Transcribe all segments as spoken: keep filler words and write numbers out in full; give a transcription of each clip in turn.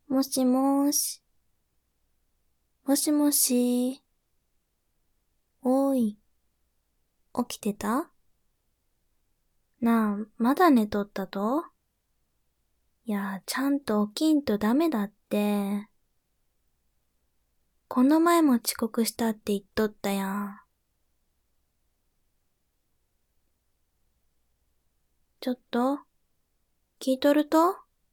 もしもーし。もしもし。おーい。起きてた？なあ、まだ寝とったと？いや、ちゃんと起きんとダメだって。この前も遅刻したって言っとったやん。ちょっと、聞いとると？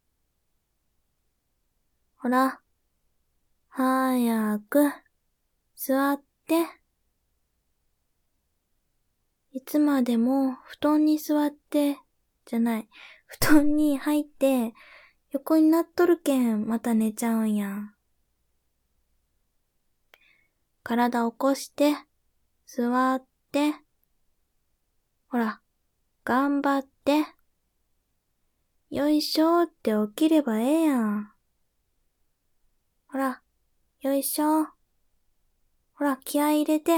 ほら、早く、座って。いつまでも布団に座って、じゃない、布団に入って、横になっとるけん、また寝ちゃうんやん。体起こして、座って。ほら、頑張って。よいしょって起きればええやん。ほら、よいしょ。ほら、気合い入れて。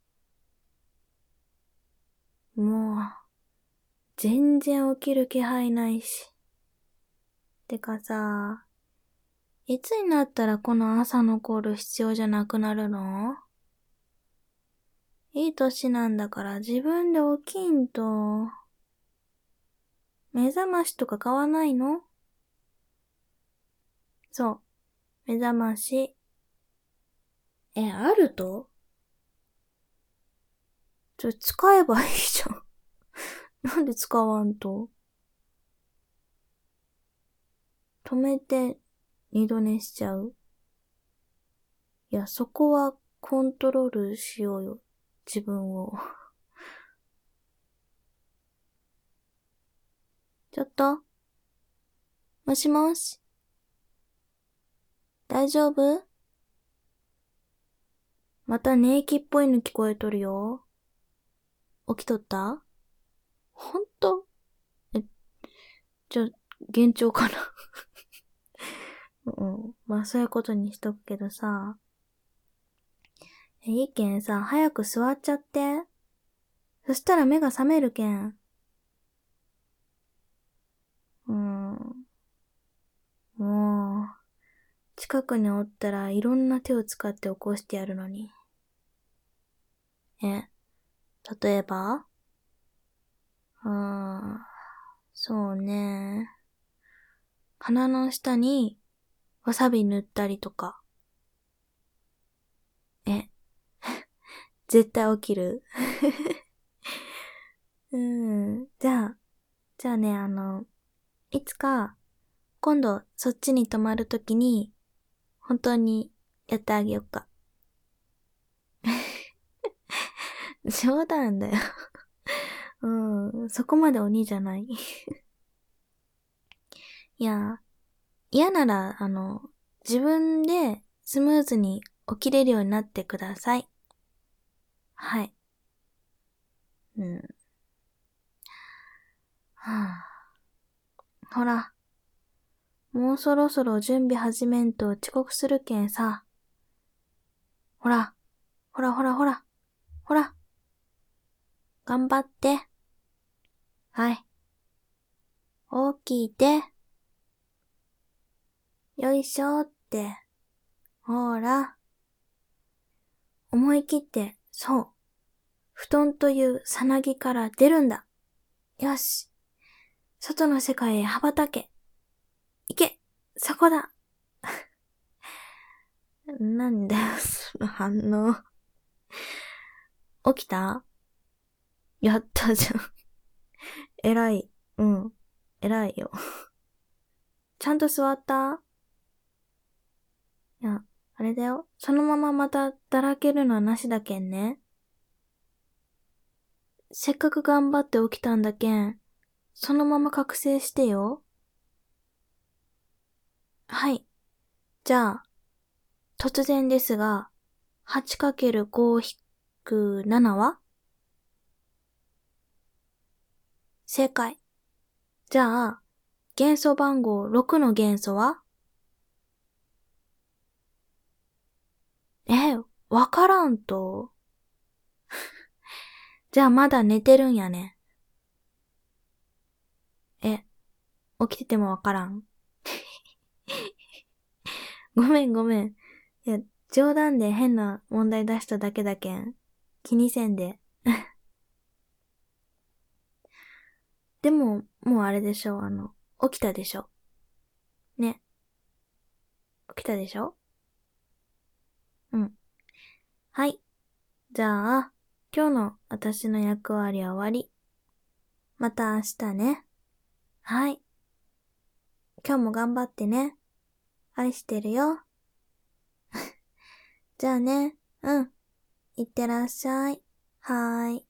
もう、全然起きる気配ないし。てかさ、いつになったらこの朝のコール必要じゃなくなるの？いい歳なんだから自分で起きんと。目覚ましとか買わないの？そう、目覚まし。え、あると？ちょ、使えばいいじゃん。なんで使わんと？止めて二度寝しちゃう？いや、そこはコントロールしようよ。自分を。ちょっと？もしもし？大丈夫？また寝息っぽいの聞こえとるよ。起きとった？ほんと？え、じゃあ、幻聴かな。うん。まあそういうことにしとくけどさ。え、いいけんさ、早く座っちゃって。そしたら目が覚めるけん。うーん。もう、近くにおったらいろんな手を使って起こしてやるのに。え、例えば？うーん、そうね。鼻の下にわさび塗ったりとか。え、絶対起きる？うーん、じゃあ、じゃあね、あの、いつか、今度そっちに泊まるときに、本当にやってあげよっか。冗談だよ。うん、そこまで鬼じゃない。いや、嫌なら、あの、自分でスムーズに起きれるようになってください。はい。うん。はあ、ほら、もうそろそろ準備始めんと遅刻するけんさ。ほら、ほらほらほら、ほら、頑張って。はい。起きて。よいしょって。ほら。思い切って、そう。布団というさなぎから出るんだ。よし。外の世界へ羽ばたけ。行け。そこだ。なんだよ、その反応。起きた？やったじゃん。偉い。うん。偉いよ。ちゃんと座った？いや、あれだよ。そのまままただらけるのはなしだけんね。せっかく頑張って起きたんだけん、そのまま覚醒してよ。はい。じゃあ、突然ですが、はちかけるごひくなな は？正解。じゃあ、元素番号ろくの元素は？え、わからんと。じゃあまだ寝てるんやね。え、起きててもわからん。 ごめんごめん。いや、冗談で変な問題出しただけだけん。気にせんで。でも、もうあれでしょ、あの、起きたでしょ。ね。起きたでしょ。うん。はい。じゃあ、今日の私の役割は終わり。また明日ね。はい。今日も頑張ってね。愛してるよ。じゃあね。うん。いってらっしゃい。はーい。